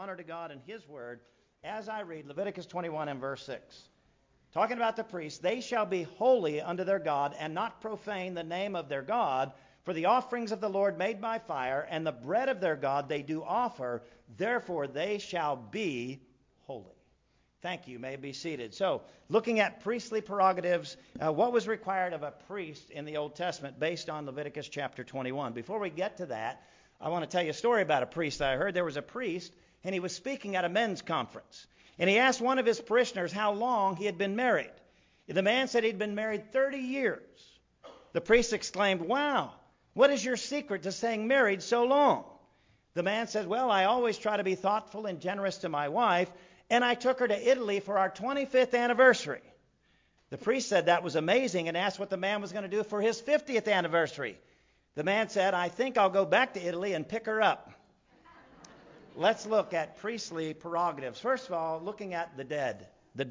honor to God and his word, as I read Leviticus 21 and verse 6. Talking about the priests, they shall be holy unto their God, and not profane the name of their God, for the offerings of the Lord made by fire, and the bread of their God they do offer, therefore they shall be holy. Thank you. You may be seated. So, looking at priestly prerogatives, what was required of a priest in the Old Testament based on Leviticus chapter 21. Before we get to that, I want to tell you a story about a priest I heard. There was a priest, and he was speaking at a men's conference. And he asked one of his parishioners how long he had been married. The man said he'd been married 30 years. The priest exclaimed, "Wow, what is your secret to staying married so long?" The man said, "Well, I always try to be thoughtful and generous to my wife, and I took her to Italy for our 25th anniversary." The priest said that was amazing and asked what the man was going to do for his 50th anniversary. The man said, "I think I'll go back to Italy and pick her up." Let's look at priestly prerogatives. First of all, looking at the dead.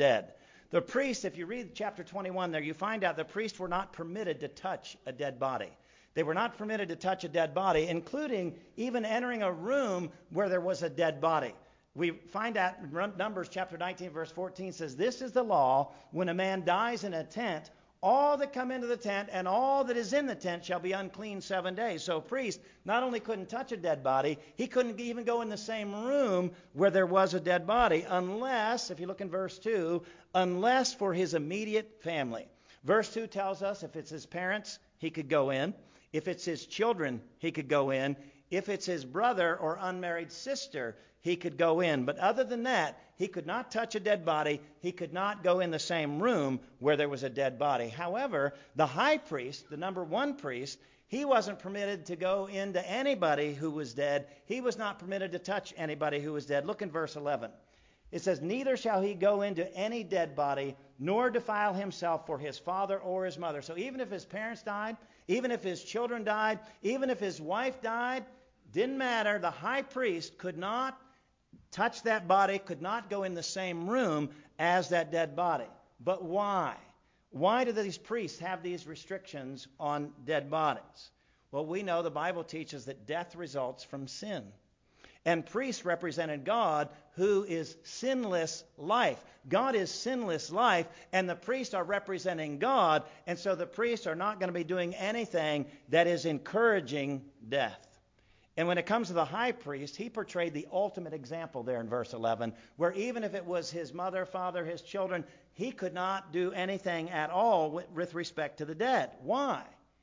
The priests, if you read chapter 21 there, you find out the priests were not permitted to touch a dead body. They were not permitted to touch a dead body, including even entering a room where there was a dead body. We find out in Numbers chapter 19, verse 14 says, "This is the law, when a man dies in a tent, all that come into the tent and all that is in the tent shall be unclean 7 days." So a priest not only couldn't touch a dead body, he couldn't even go in the same room where there was a dead body, unless, if you look in verse 2, unless for his immediate family. Verse 2 tells us if it's his parents, he could go in. If it's his children, he could go in. If it's his brother or unmarried sister, he could go in. But other than that, he could not touch a dead body. He could not go in the same room where there was a dead body. However, the high priest, the number one priest, he wasn't permitted to go into anybody who was dead. He was not permitted to touch anybody who was dead. Look in verse 11. It says, "Neither shall he go into any dead body, nor defile himself for his father or his mother." So even if his parents died, even if his children died, even if his wife died, didn't matter. The high priest could not touch that body, could not go in the same room as that dead body. But why? Why do these priests have these restrictions on dead bodies? Well, we know the Bible teaches that death results from sin. And priests represented God, who is sinless life. God is sinless life, and the priests are representing God, and so the priests are not going to be doing anything that is encouraging death. And when it comes to the high priest, he portrayed the ultimate example there in verse 11, where even if it was his mother, father, his children, he could not do anything at all with respect to the dead. Why?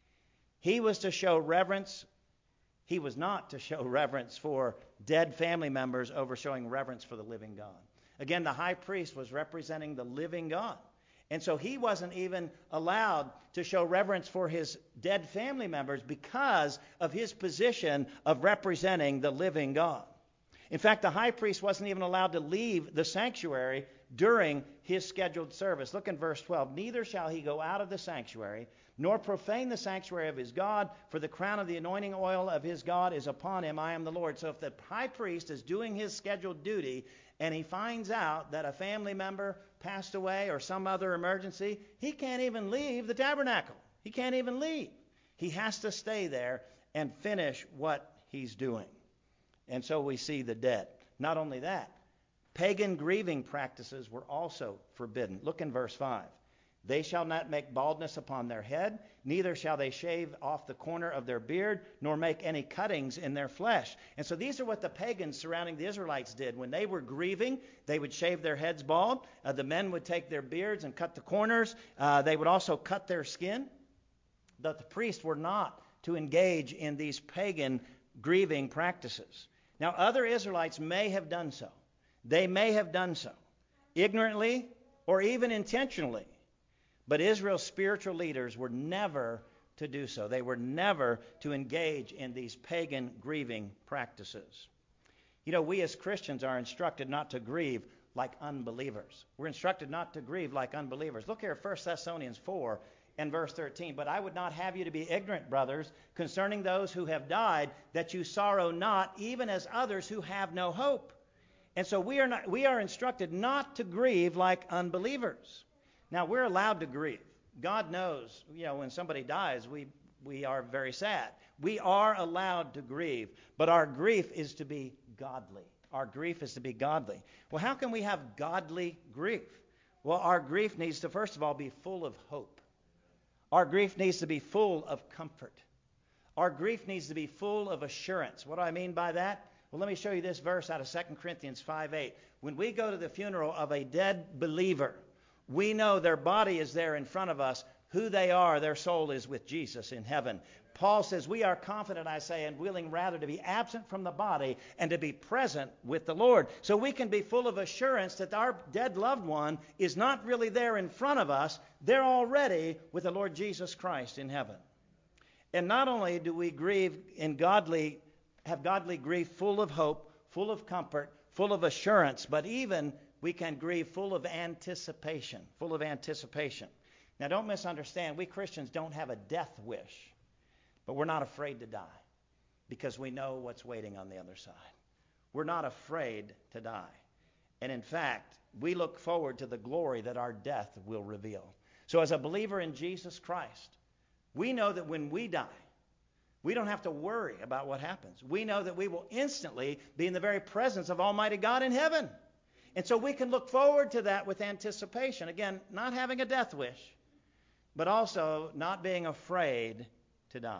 He was to show reverence. He was not to show reverence for dead family members over showing reverence for the living God. Again, the high priest was representing the living God. And so he wasn't even allowed to show reverence for his dead family members because of his position of representing the living God. In fact, the high priest wasn't even allowed to leave the sanctuary during his scheduled service. Look in verse 12. "Neither shall he go out of the sanctuary, nor profane the sanctuary of his God, for the crown of the anointing oil of his God is upon him. I am the Lord." So if the high priest is doing his scheduled duty and he finds out that a family member passed away or some other emergency, he can't even leave the tabernacle. He can't even leave. He has to stay there and finish what he's doing. And so we see the dead. Not only that, pagan grieving practices were also forbidden. Look in verse 5. "They shall not make baldness upon their head, neither shall they shave off the corner of their beard, nor make any cuttings in their flesh." And so these are what the pagans surrounding the Israelites did. When they were grieving, they would shave their heads bald. The men would take their beards and cut the corners. They would also cut their skin. But the priests were not to engage in these pagan grieving practices. Now, other Israelites may have done so. They may have done so, ignorantly or even intentionally. But Israel's spiritual leaders were never to do so. They were never to engage in these pagan grieving practices. You know, we as Christians are instructed not to grieve like unbelievers. We're instructed not to grieve like unbelievers. Look here at 1 Thessalonians 4 and verse 13. "But I would not have you to be ignorant, brothers, concerning those who have died, that you sorrow not, even as others who have no hope." And so we are instructed not to grieve like unbelievers. Now, we're allowed to grieve. God knows, when somebody dies, we are very sad. We are allowed to grieve, but our grief is to be godly. our grief is to be godly. Well, how can we have godly grief? Well, our grief needs to, first of all, be full of hope. Our grief needs to be full of comfort. Our grief needs to be full of assurance. What do I mean by that? Well, let me show you this verse out of 2 Corinthians 5:8. When we go to the funeral of a dead believer, we know their body is there in front of us. Who they are, their soul is with Jesus in heaven. Paul says, we are confident, I say, and willing rather to be absent from the body and to be present with the Lord. So we can be full of assurance that our dead loved one is not really there in front of us. They're already with the Lord Jesus Christ in heaven. And not only do we grieve have godly grief full of hope, full of comfort, full of assurance, but even we can grieve full of anticipation, Now, don't misunderstand. We Christians don't have a death wish, but we're not afraid to die because we know what's waiting on the other side. We're not afraid to die. And in fact, we look forward to the glory that our death will reveal. So as a believer in Jesus Christ, we know that when we die, we don't have to worry about what happens. We know that we will instantly be in the very presence of Almighty God in heaven. And so we can look forward to that with anticipation. Again, not having a death wish, but also not being afraid to die.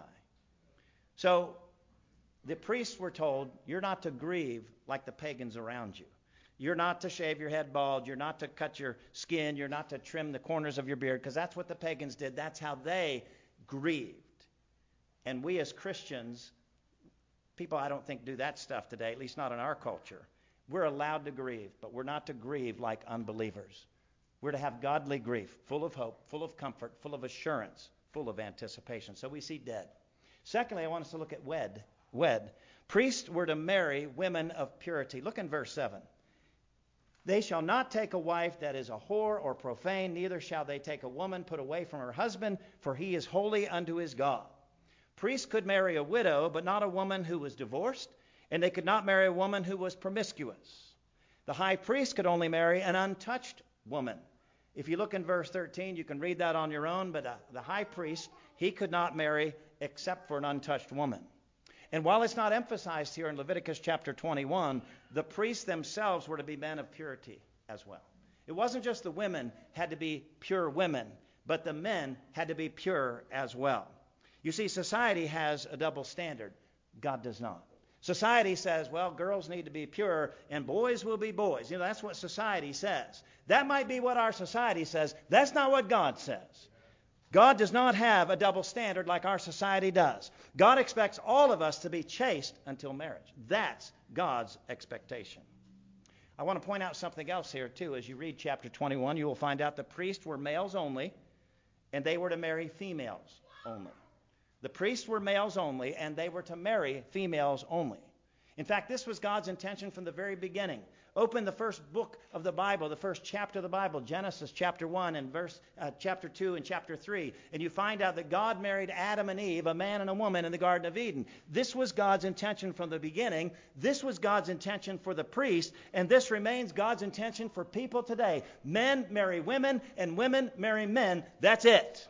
So the priests were told, you're not to grieve like the pagans around you. You're not to shave your head bald. You're not to cut your skin. You're not to trim the corners of your beard, because that's what the pagans did. That's how they grieved. And we as Christians, people I don't think do that stuff today, at least not in our culture. We're allowed to grieve, but we're not to grieve like unbelievers. We're to have godly grief, full of hope, full of comfort, full of assurance, full of anticipation. So we see dead. Secondly, I want us to look at wed. Priests were to marry women of purity. Look in verse 7. They shall not take a wife that is a whore or profane, neither shall they take a woman put away from her husband, for he is holy unto his God. Priests could marry a widow, but not a woman who was divorced, and they could not marry a woman who was promiscuous. The high priest could only marry an untouched woman. If you look in verse 13, you can read that on your own, but the high priest, he could not marry except for an untouched woman. And while it's not emphasized here in Leviticus chapter 21, the priests themselves were to be men of purity as well. It wasn't just the women had to be pure women, but the men had to be pure as well. You see, society has a double standard. God does not. Society says, well, girls need to be pure and boys will be boys. You know, that's what society says. That might be what our society says. That's not what God says. God does not have a double standard like our society does. God expects all of us to be chaste until marriage. That's God's expectation. I want to point out something else here, too. As you read chapter 21, you will find out the priests were males only, and they were to marry females only. The priests were males only, and they were to marry females only. In fact, this was God's intention from the very beginning. Open the first book of the Bible, the first chapter of the Bible, Genesis chapter 1 and chapter 2 and chapter 3, and you find out that God married Adam and Eve, a man and a woman, in the Garden of Eden. This was God's intention from the beginning. This was God's intention for the priests, and this remains God's intention for people today. Men marry women, and women marry men. That's it.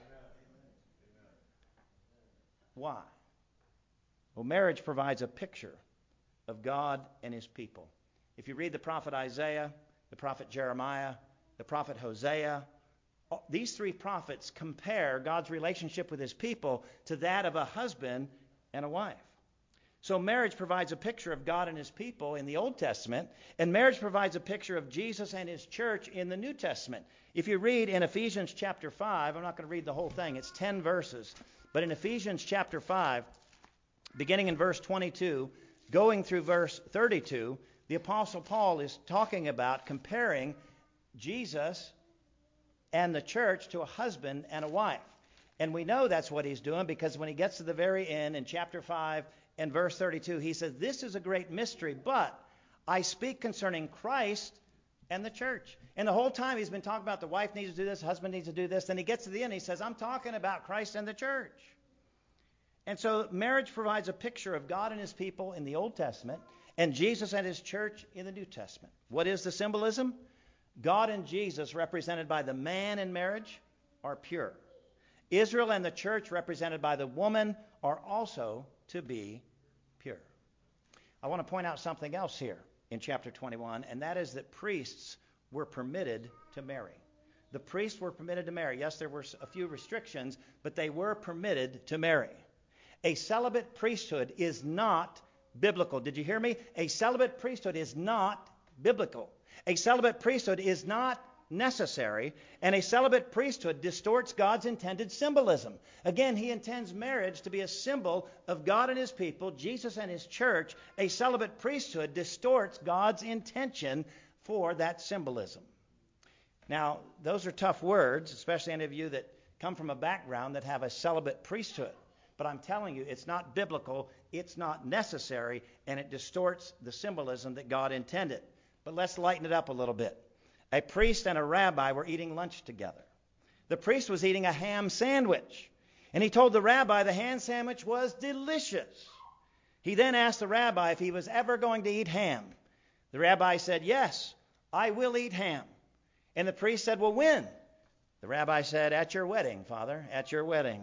Why? Well, marriage provides a picture of God and his people. If you read the prophet Isaiah, the prophet Jeremiah, the prophet Hosea, these three prophets compare God's relationship with his people to that of a husband and a wife. So marriage provides a picture of God and his people in the Old Testament, and marriage provides a picture of Jesus and his church in the New Testament. If you read in Ephesians chapter 5, I'm not going to read the whole thing, it's 10 verses, but in Ephesians chapter 5, beginning in verse 22, going through verse 32, the Apostle Paul is talking about comparing Jesus and the church to a husband and a wife. And we know that's what he's doing because when he gets to the very end in chapter 5 and verse 32, he says, this is a great mystery, but I speak concerning Christ and the church. And the whole time he's been talking about the wife needs to do this, the husband needs to do this. Then he gets to the end, he says, I'm talking about Christ and the church. And so marriage provides a picture of God and his people in the Old Testament and Jesus and his church in the New Testament. What is the symbolism? God and Jesus, represented by the man in marriage, are pure. Israel and the church, represented by the woman, are also to be pure. I want to point out something else here. in chapter 21, and that is that priests were permitted to marry. The priests were permitted to marry. Yes, there were a few restrictions, but they were permitted to marry. A celibate priesthood is not biblical. Did you hear me? A celibate priesthood is not biblical. A celibate priesthood is not necessary, and a celibate priesthood distorts God's intended symbolism. Again, he intends marriage to be a symbol of God and his people, Jesus and his church. A celibate priesthood distorts God's intention for that symbolism. Now, those are tough words, especially any of you that come from a background that have a celibate priesthood. But I'm telling you, it's not biblical, it's not necessary, and it distorts the symbolism that God intended. But let's lighten it up a little bit. A priest and a rabbi were eating lunch together. The priest was eating a ham sandwich, and he told the rabbi the ham sandwich was delicious. He then asked the rabbi if he was ever going to eat ham. The rabbi said, "Yes, I will eat ham." And the priest said, "Well, when?" The rabbi said, "At your wedding, Father, at your wedding."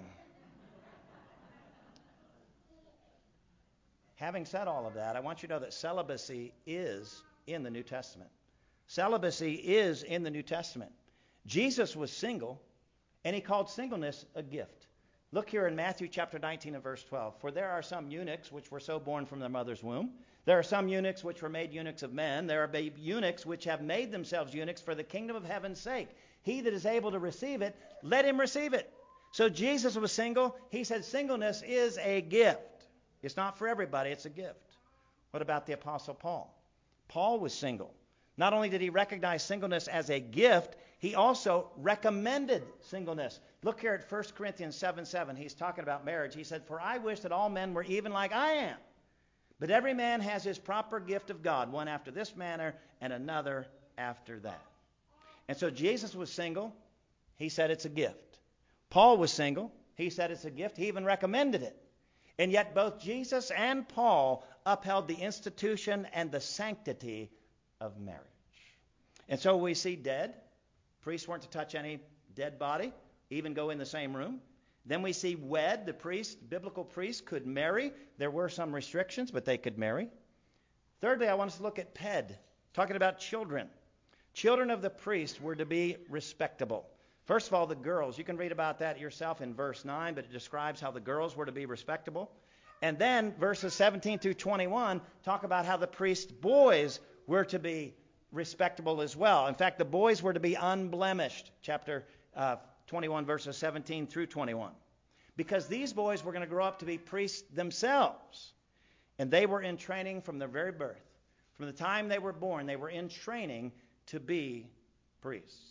Having said all of that, I want you to know that celibacy is in the New Testament. Celibacy is in the New Testament. Jesus was single, and he called singleness a gift. Look here in Matthew chapter 19 and verse 12. "For there are some eunuchs which were so born from their mother's womb. There are some eunuchs which were made eunuchs of men. There are eunuchs which have made themselves eunuchs for the kingdom of heaven's sake. He that is able to receive it, let him receive it." So Jesus was single. He said singleness is a gift. It's not for everybody, it's a gift. What about the Apostle Paul? Paul was single. Not only did he recognize singleness as a gift, he also recommended singleness. Look here at 1 Corinthians 7:7. He's talking about marriage. He said, "For I wish that all men were even like I am. But every man has his proper gift of God, one after this manner and another after that." And so Jesus was single. He said it's a gift. Paul was single. He said it's a gift. He even recommended it. And yet both Jesus and Paul upheld the institution and the sanctity of marriage. And so we see dead. Priests weren't to touch any dead body, even go in the same room. Then we see wed. The priest, biblical priests, could marry. There were some restrictions, but they could marry. Thirdly, I want us to look at ped, talking about children. Children of the priest were to be respectable. First of all, the girls. You can read about that yourself in verse 9, but it describes how the girls were to be respectable. And then verses 17 through 21 talk about how the priest's boys were to be respectable as well. In fact, the boys were to be unblemished. Chapter 21, verses 17 through 21. Because these boys were going to grow up to be priests themselves. And they were in training from their very birth. From the time they were born, they were in training to be priests.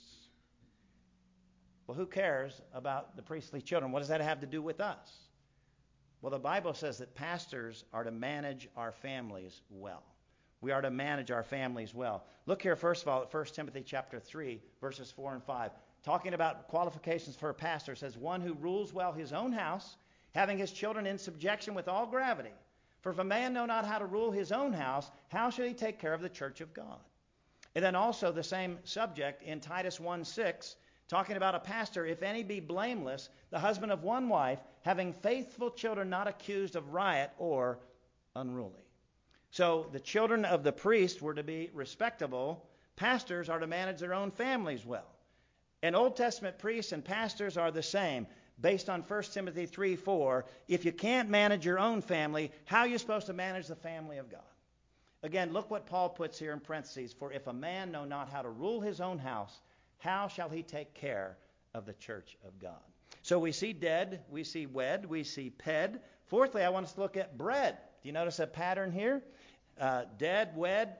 Well, who cares about the priestly children? What does that have to do with us? Well, the Bible says that pastors are to manage our families well. We are to manage our families well. Look here, first of all, at 1 Timothy chapter 3, verses 4 and 5. Talking about qualifications for a pastor, says, "One who rules well his own house, having his children in subjection with all gravity. For if a man know not how to rule his own house, how shall he take care of the church of God?" And then also the same subject in Titus 1:6, talking about a pastor, "If any be blameless, the husband of one wife, having faithful children not accused of riot or unruly." So the children of the priest were to be respectable. Pastors are to manage their own families well. And Old Testament priests and pastors are the same. Based on 1 Timothy 3:4, if you can't manage your own family, how are you supposed to manage the family of God? Again, look what Paul puts here in parentheses. "For if a man know not how to rule his own house, how shall he take care of the church of God?" So we see dead, we see wed, we see ped. Fourthly, I want us to look at bread. Do you notice a pattern here? Dead, wed,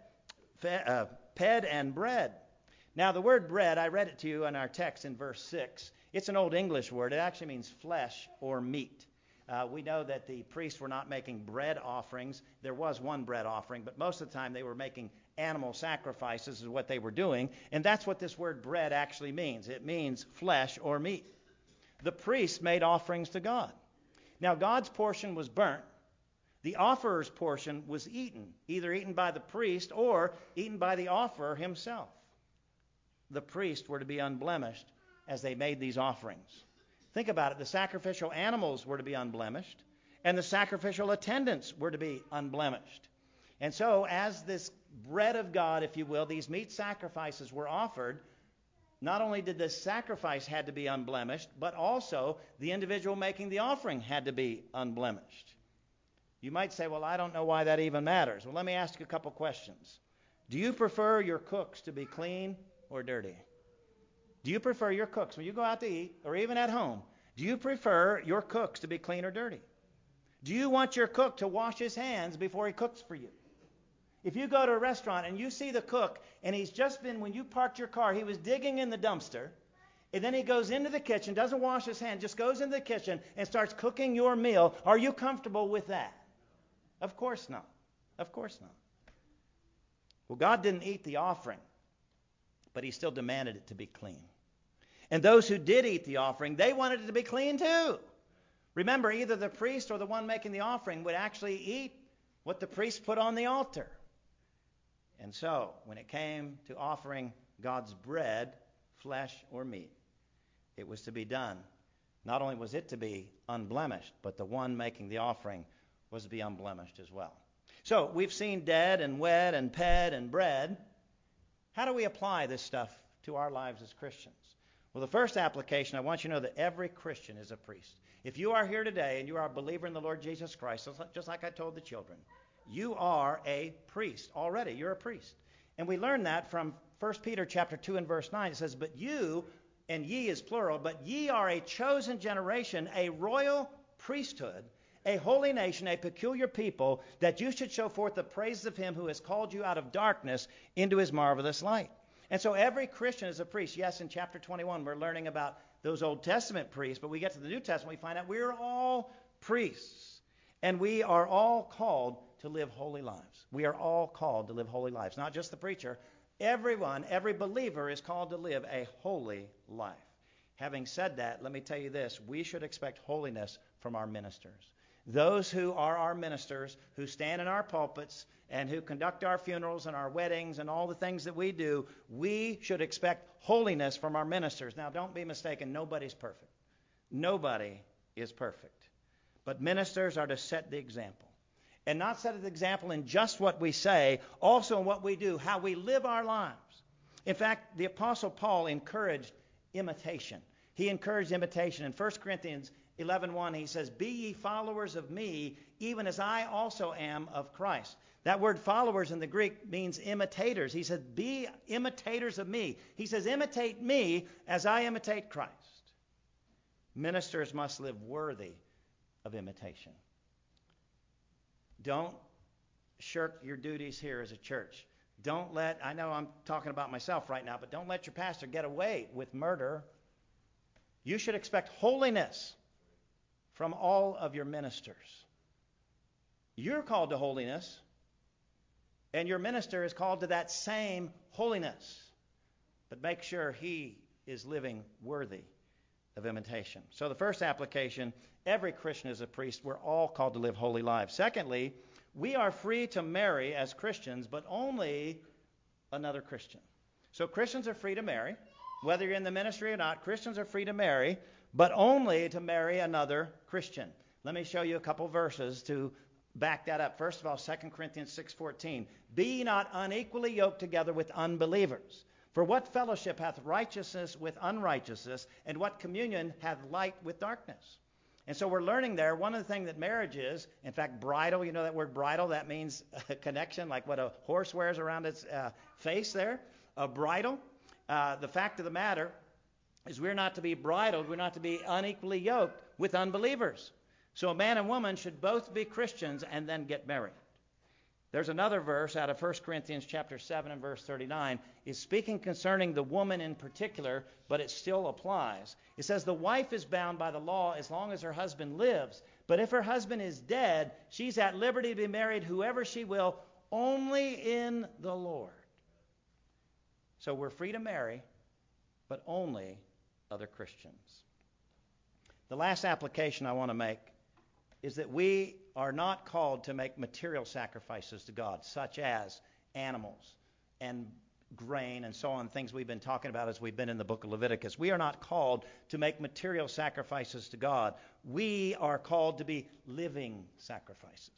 ped, and bread. Now, the word bread, I read it to you in our text in verse 6. It's an Old English word. It actually means flesh or meat. We know that the priests were not making bread offerings. There was one bread offering, but most of the time they were making animal sacrifices is what they were doing. And that's what this word bread actually means. It means flesh or meat. The priests made offerings to God. Now, God's portion was burnt. The offerer's portion was eaten, either eaten by the priest or eaten by the offerer himself. The priests were to be unblemished as they made these offerings. Think about it. The sacrificial animals were to be unblemished, and the sacrificial attendants were to be unblemished. And so as this bread of God, if you will, these meat sacrifices were offered, not only did this sacrifice had to be unblemished, but also the individual making the offering had to be unblemished. You might say, well, I don't know why that even matters. Well, let me ask you a couple questions. Do you prefer your cooks to be clean or dirty? Do you prefer your cooks, when you go out to eat, or even at home, do you prefer your cooks to be clean or dirty? Do you want your cook to wash his hands before he cooks for you? If you go to a restaurant and you see the cook, and he's just been, when you parked your car, he was digging in the dumpster, and then he goes into the kitchen, doesn't wash his hands, just goes into the kitchen and starts cooking your meal, are you comfortable with that? Of course not. Of course not. Well, God didn't eat the offering, but he still demanded it to be clean. And those who did eat the offering, they wanted it to be clean too. Remember, either the priest or the one making the offering would actually eat what the priest put on the altar. And so, when it came to offering God's bread, flesh, or meat, it was to be done. Not only was it to be unblemished, but the one making the offering was to be unblemished as well. So, we've seen dead and wed and ped and bread. How do we apply this stuff to our lives as Christians? Well, the first application, I want you to know that every Christian is a priest. If you are here today and you are a believer in the Lord Jesus Christ, just like I told the children, you are a priest already. You're a priest. And we learn that from 1 Peter chapter 2 and verse 9. It says, but you, and ye is plural, but ye are a chosen generation, a royal priesthood, a holy nation, a peculiar people, that you should show forth the praises of him who has called you out of darkness into his marvelous light. And so every Christian is a priest. Yes, in chapter 21, we're learning about those Old Testament priests, but we get to the New Testament, we find out we're all priests. And we are all called to live holy lives. We are all called to live holy lives. Not just the preacher. Everyone, every believer is called to live a holy life. Having said that, let me tell you this. We should expect holiness from our ministers. Those who are our ministers, who stand in our pulpits and who conduct our funerals and our weddings and all the things that we do, we should expect holiness from our ministers. Now, don't be mistaken. Nobody's perfect. Nobody is perfect. But ministers are to set the example. And not set the example in just what we say, also in what we do, how we live our lives. In fact, the Apostle Paul encouraged imitation. He encouraged imitation. In 1 Corinthians 11:1, he says, be ye followers of me, even as I also am of Christ. That word followers in the Greek means imitators. He said, be imitators of me. He says, imitate me as I imitate Christ. Ministers must live worthy of imitation. Don't shirk your duties here as a church. I know I'm talking about myself right now, but don't let your pastor get away with murder. You should expect holiness from all of your ministers. You're called to holiness, and your minister is called to that same holiness. But make sure he is living worthy of imitation. So the first application, every Christian is a priest. We're all called to live holy lives. Secondly, we are free to marry as Christians, but only another Christian. So Christians are free to marry. Whether you're in the ministry or not, Christians are free to marry, but only to marry another Christian. Let me show you a couple verses to back that up. First of all, 2 Corinthians 6:14. Be ye not unequally yoked together with unbelievers. For what fellowship hath righteousness with unrighteousness, and what communion hath light with darkness? And so we're learning there, one of the things that marriage is, in fact, bridle, you know that word bridle? That means a connection, like what a horse wears around its face there, a bridle. The fact of the matter is we're not to be bridled, we're not to be unequally yoked with unbelievers. So a man and woman should both be Christians and then get married. There's another verse out of 1 Corinthians chapter 7 and verse 39. It's speaking concerning the woman in particular, but it still applies. It says, the wife is bound by the law as long as her husband lives. But if her husband is dead, she's at liberty to be married whoever she will, only in the Lord. So we're free to marry, but only other Christians. The last application I want to make is that we are not called to make material sacrifices to God, such as animals and grain and so on, things we've been talking about as we've been in the book of Leviticus. We are not called to make material sacrifices to God. We are called to be living sacrifices.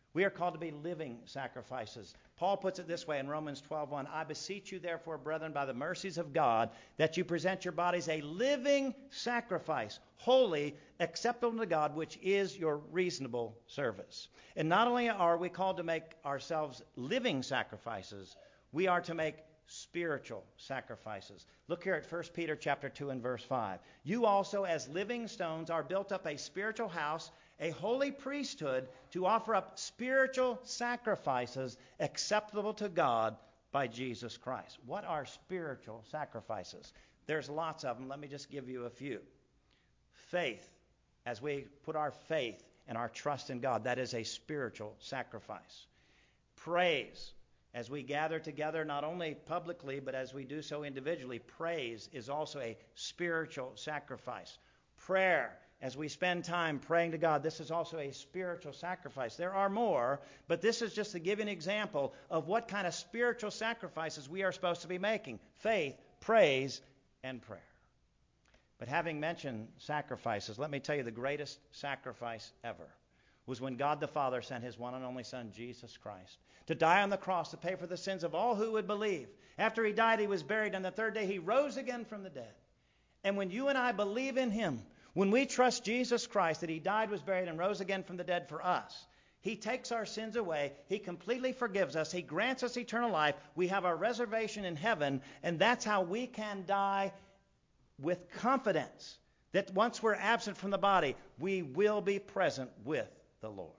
We are called to be living sacrifices. Paul puts it this way in Romans 12:1, I beseech you therefore, brethren, by the mercies of God, that you present your bodies a living sacrifice, holy, acceptable to God, which is your reasonable service. And not only are we called to make ourselves living sacrifices, we are to make spiritual sacrifices. Look here at 1 Peter chapter 2 and verse 5. You also, as living stones, are built up a spiritual house, a holy priesthood, to offer up spiritual sacrifices acceptable to God by Jesus Christ. What are spiritual sacrifices? There's lots of them. Let me just give you a few. Faith, as we put our faith and our trust in God, that is a spiritual sacrifice. Praise, as we gather together, not only publicly, but as we do so individually, praise is also a spiritual sacrifice. Prayer, as we spend time praying to God, this is also a spiritual sacrifice. There are more, but this is just to give you an example of what kind of spiritual sacrifices we are supposed to be making. Faith, praise, and prayer. But having mentioned sacrifices, let me tell you the greatest sacrifice ever was when God the Father sent his one and only Son, Jesus Christ, to die on the cross to pay for the sins of all who would believe. After he died, he was buried, and the third day he rose again from the dead. And when you and I believe in him, when we trust Jesus Christ, that he died, was buried, and rose again from the dead for us, he takes our sins away. He completely forgives us. He grants us eternal life. We have our reservation in heaven, and that's how we can die with confidence that once we're absent from the body, we will be present with the Lord.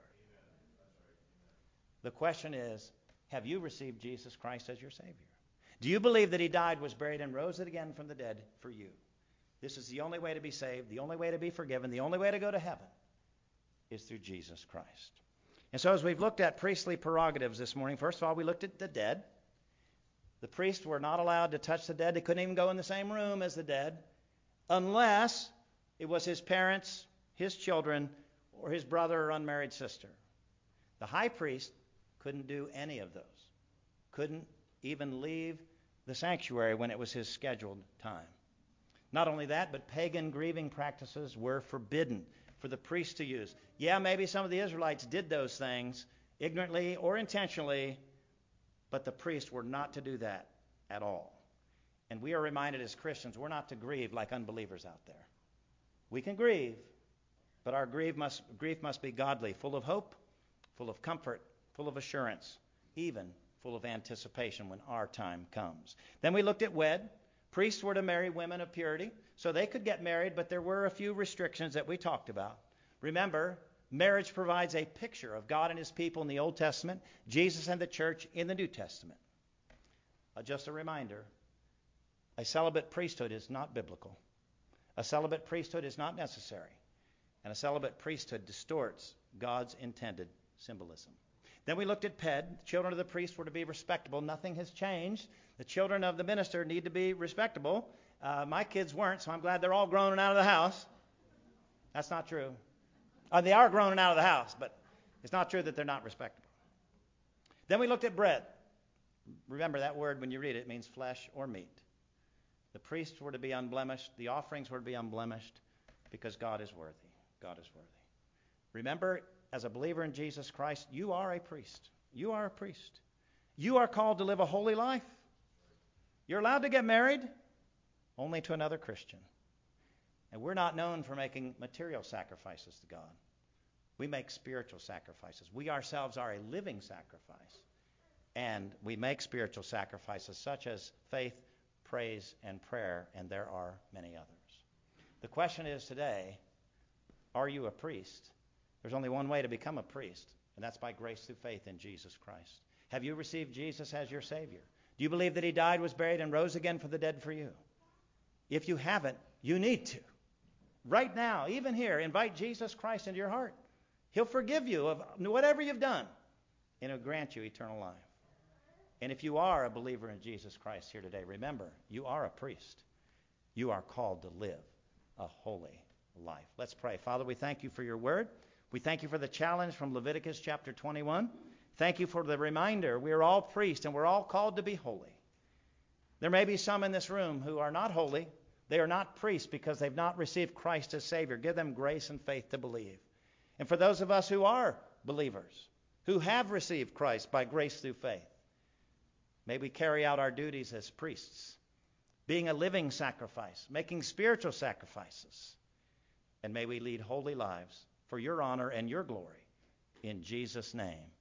The question is, have you received Jesus Christ as your Savior? Do you believe that he died, was buried, and rose again from the dead for you? This is the only way to be saved, the only way to be forgiven, the only way to go to heaven is through Jesus Christ. And so as we've looked at priestly prerogatives this morning, first of all, we looked at the dead. The priests were not allowed to touch the dead. They couldn't even go in the same room as the dead unless it was his parents, his children, or his brother or unmarried sister. The high priest couldn't do any of those. Couldn't even leave the sanctuary when it was his scheduled time. Not only that, but pagan grieving practices were forbidden for the priest to use. Yeah, maybe some of the Israelites did those things ignorantly or intentionally, but the priests were not to do that at all. And we are reminded as Christians, we're not to grieve like unbelievers out there. We can grieve, but our grief must be godly, full of hope, full of comfort, full of assurance, even full of anticipation when our time comes. Then we looked at wed. Priests were to marry women of purity, so they could get married, but there were a few restrictions that we talked about. Remember, marriage provides a picture of God and his people in the Old Testament, Jesus and the church in the New Testament. Just a reminder, a celibate priesthood is not biblical. A celibate priesthood is not necessary. And a celibate priesthood distorts God's intended symbolism. Then we looked at Ped. The children of the priest were to be respectable. Nothing has changed. The children of the minister need to be respectable. My kids weren't, so I'm glad they're all grown and out of the house. That's not true. They are grown and out of the house, but it's not true that they're not respectable. Then we looked at bread. Remember that word when you read it, it means flesh or meat. The priests were to be unblemished. The offerings were to be unblemished because God is worthy. God is worthy. Remember, as a believer in Jesus Christ, you are a priest. You are a priest. You are called to live a holy life. You're allowed to get married only to another Christian. And we're not known for making material sacrifices to God. We make spiritual sacrifices. We ourselves are a living sacrifice. And we make spiritual sacrifices such as faith, praise, and prayer, and there are many others. The question is today, are you a priest? There's only one way to become a priest, and that's by grace through faith in Jesus Christ. Have you received Jesus as your Savior? Do you believe that he died, was buried, and rose again from the dead for you? If you haven't, you need to. Right now, even here, invite Jesus Christ into your heart. He'll forgive you of whatever you've done, and he'll grant you eternal life. And if you are a believer in Jesus Christ here today, remember, you are a priest. You are called to live a holy life. Let's pray. Father, we thank you for your word. We thank you for the challenge from Leviticus chapter 21. Thank you for the reminder we are all priests and we're all called to be holy. There may be some in this room who are not holy. They are not priests because they've not received Christ as Savior. Give them grace and faith to believe. And for those of us who are believers, who have received Christ by grace through faith. May we carry out our duties as priests, being a living sacrifice, making spiritual sacrifices. And may we lead holy lives for your honor and your glory. In Jesus' name.